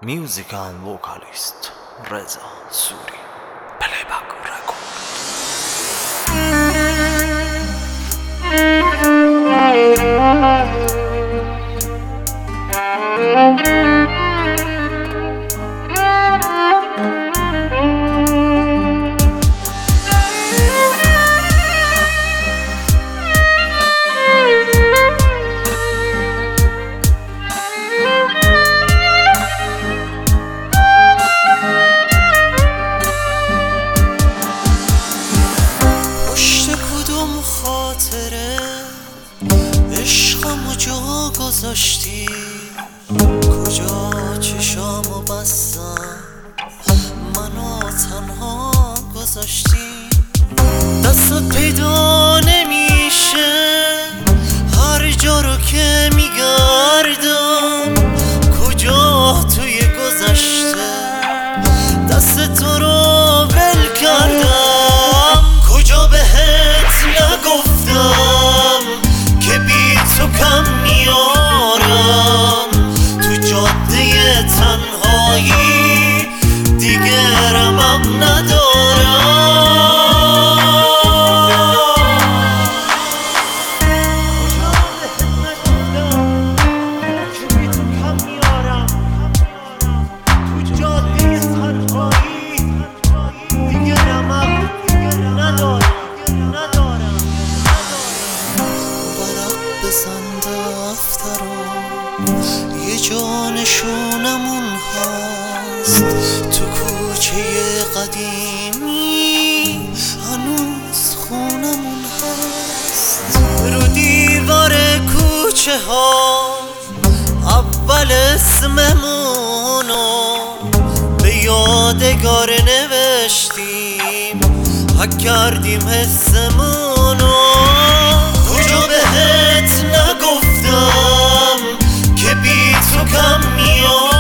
Music and vocalist Reza Suri. Playback record. خاطره عشقمو جا گذاشتی، کجا چشامو بستم منو تنها گذاشتی. دستت پیدا نمیشه هر جا رو که میگردم، کجا توی گذشته دست تو رو ول کردم. کجا بهت نگفتم که بی تو کم میارم، تو جاده تنهایی دیگه رمم ندارم. یه جا نشونمون هست تو کوچه قدیمی، هنوز خونمون هست. رو دیوار کوچه ها اول اسممونو به یادگار نوشتیم، حک کردیم حسمونو. کجا بهت نگفتم که بی تو کم میاد،